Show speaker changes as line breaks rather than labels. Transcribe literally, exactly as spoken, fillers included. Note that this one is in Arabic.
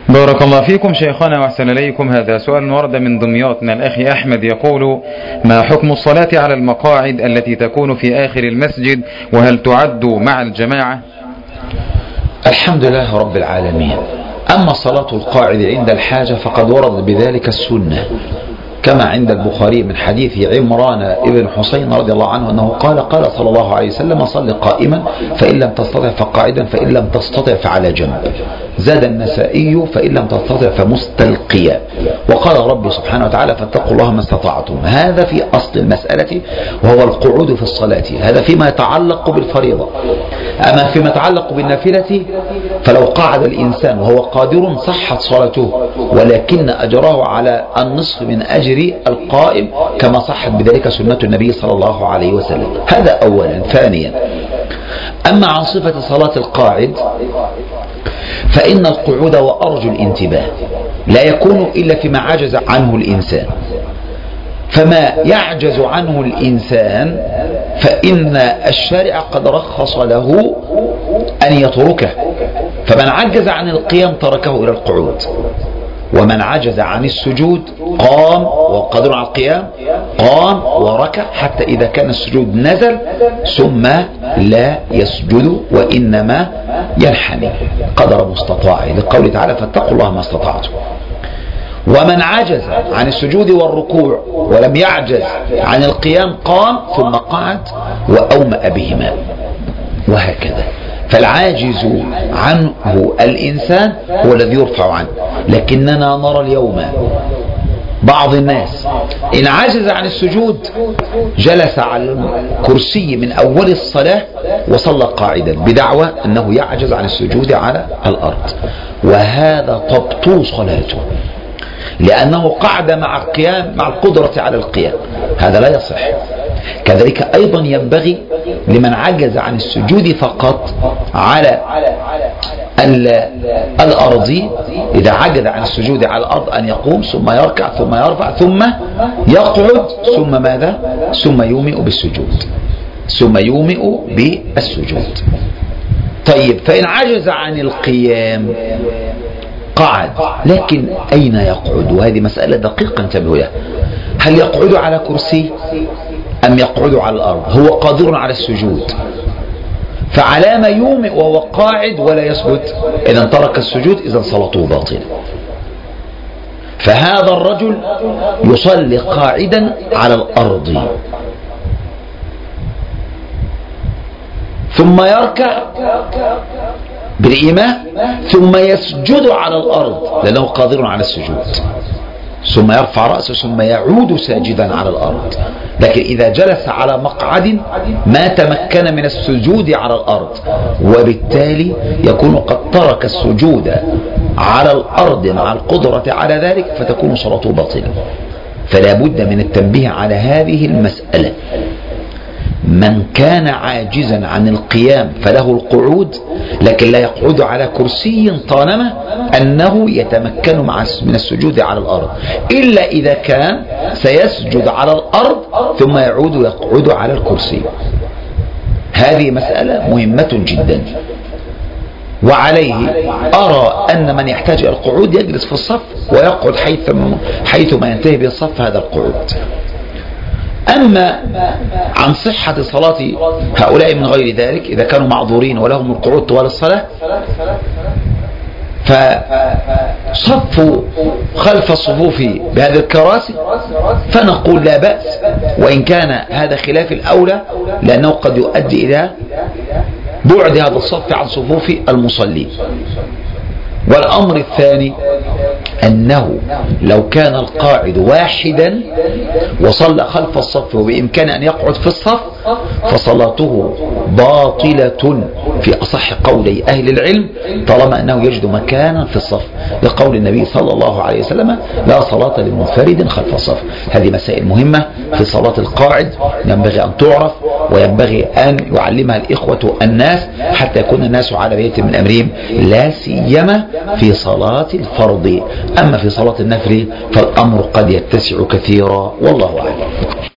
بارك الله فيكم شيخنا وأحسن إليكم. هذا سؤال ورد من دمياط من الأخ أحمد يقول: ما حكم الصلاة على المقاعد التي تكون في آخر المسجد، وهل تعد مع الجماعة؟
الحمد لله رب العالمين. أما صلاة القاعد عند الحاجة فقد ورد بذلك السنة، كما عند البخاري من حديث عمران ابن حسين رضي الله عنه أنه قال قال صلى الله عليه وسلم: صل قائما فإن لم تستطع فقاعدا فإن لم تستطع فعلى جنب. زاد النسائي: فإن لم تستطع فمستلقيا. وقال ربي سبحانه وتعالى: فاتقوا الله ما استطعتم. هذا في أصل المسألة وهو القعود في الصلاة، هذا فيما يتعلق بالفريضة. أما فيما يتعلق بالنافلة فلو قعد الإنسان وهو قادر صحت صلاته، ولكن أجراه على النصف من أجر القائم، كما صحت بذلك سنة النبي صلى الله عليه وسلم. هذا أولا. ثانيا، أما عن صفة صلاة القاعد فإن القعود وأرجو الانتباه لا يكون إلا فيما عجز عنه الإنسان، فما يعجز عنه الإنسان فإن الشارع قد رخص له أن يتركه، فمن عجز عن القيام تركه إلى القعود، ومن عجز عن السجود قام وقدر على القيام قام وركع حتى إذا كان السجود نزل ثم لا يسجد وإنما ينحني قدر مستطاعه، لقوله تعالى: فاتقوا الله ما استطعتم. ومن عجز عن السجود والركوع ولم يعجز عن القيام قام ثم قعد وأومأ بهما، وهكذا. فالعاجز عنه الإنسان هو الذي يرفع عنه. لكننا نرى اليوم بعض الناس إن عجز عن السجود جلس على الكرسي من أول الصلاة وصلى قاعدا بدعوى أنه يعجز عن السجود على الأرض، وهذا تبطل صلاته لأنه قعد مع القيام مع القدرة على القيام، هذا لا يصح. كذلك أيضا ينبغي لمن عجز عن السجود فقط على الأرض، إذا عجز عن السجود على الأرض أن يقوم ثم يركع ثم يرفع ثم يقعد ثم ماذا؟ ثم يومئ بالسجود ثم يومئ بالسجود. طيب، فإن عجز عن القيام قعد، لكن أين يقعد؟ وهذه مسألة دقيقة انتبهوا لها. هل يقعد على كرسي أم يقعد على الأرض؟ هو قادر على السجود، فعلى ما يومئ وهو قاعد ولا يسجد؟ إذا ترك السجود إذا صلاته باطلة. فهذا الرجل يصلي قاعدا على الأرض ثم يركع بالإيماء ثم يسجد على الأرض لأنه قادر على السجود، ثم يرفع رأسه ثم يعود ساجدا على الأرض. لكن إذا جلس على مقعد ما تمكن من السجود على الأرض، وبالتالي يكون قد ترك السجود على الأرض مع القدرة على ذلك، فتكون صلاته باطلة. فلا بد من التنبيه على هذه المسألة. من كان عاجزا عن القيام فله القعود، لكن لا يقعد على كرسي طالما أنه يتمكن من السجود على الأرض، إلا إذا كان سيسجد على الأرض ثم يعود يقعد على الكرسي. هذه مسألة مهمة جدا، وعليه أرى أن من يحتاج إلى القعود يجلس في الصف ويقعد حيث حيث ما ينتهي به الصف هذا القعود. أما عن صحة صلاة هؤلاء من غير ذلك إذا كانوا معذورين ولهم القعود طوال الصلاة، فصفوا خلف الصفوف بهذه الكراسي، فنقول لا بأس، وإن كان هذا خلاف الأولى لأنه قد يؤدي إلى بعد هذا الصف عن صفوف المصلين. والأمر الثاني أنه لو كان القاعد واحدا وصلى خلف الصف وبإمكانه أن يقعد في الصف فصلاته باطلة في أصح قولي أهل العلم، طالما أنه يجد مكانا في الصف، لقول النبي صلى الله عليه وسلم: لا صلاة لمنفرد خلف الصف. هذه مسائل مهمة في صلاة القاعد ينبغي أن تعرف، وينبغي أن يعلمها الإخوة الناس حتى يكون الناس على بيت من أمرهم، لا سيما في صلاة الفرض. أما في صلاة النفل فالأمر قد يتسع كثيرا، والله أعلم.